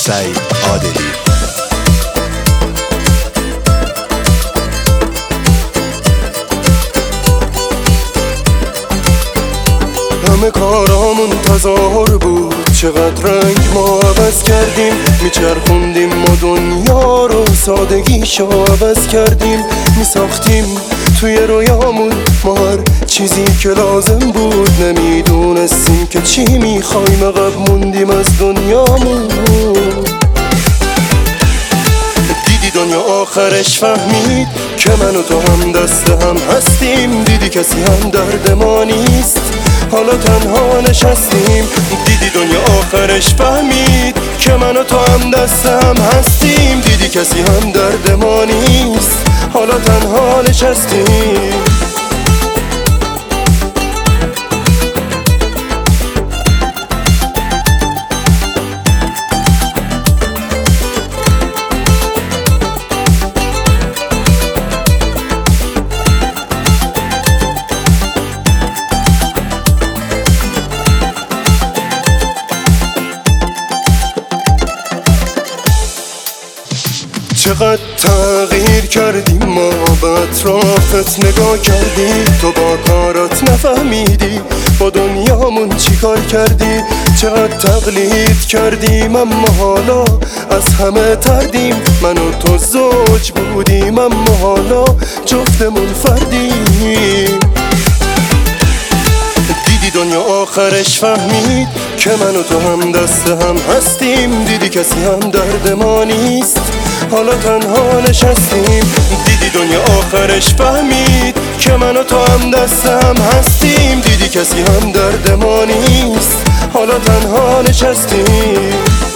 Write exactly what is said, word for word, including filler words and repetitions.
سعید عادلی. همه کارامون تظاهر بود، چقدر رنگ ما عوض کردیم، میچرخوندیم ما دنیا رو، سادگیشو عوض کردیم، میساختیم توی رویامون ما هر چیزی که لازم بود، نمیدونستیم که چی میخوایم، عقب موندیم از دنیامون. دیدی دنیا آخرش فهمید که من و تو هم دست هم هستیم، دیدی کسی هم درد ما نیست، حالا تنها نشستیم. دیدی دنیا آخرش فهمید که من و تو هم دست هم هستیم، دیدی کسی هم درد ما نیست، حالا تنها نشستیم. چقدر تغییر کردیم ما، به اطرافت نگاه کردی، تو با کارات نفهمیدی با دنیامون چی کار کردی. چقدر تقلید کردیم اما حالا از همه تردیم، من و تو زوج بودیم اما حالا جفتمون فردیم. دیدی دنیا آخرش فهمید که من و تو هم دست هم هستیم، دیدی کسی هم درد ما نیست، حالا تنها نشستیم. دیدی دنیا آخرش فهمید که من و تو هم دست هم هستیم، دیدی کسی هم درد ما نیست، حالا تنها نشستیم.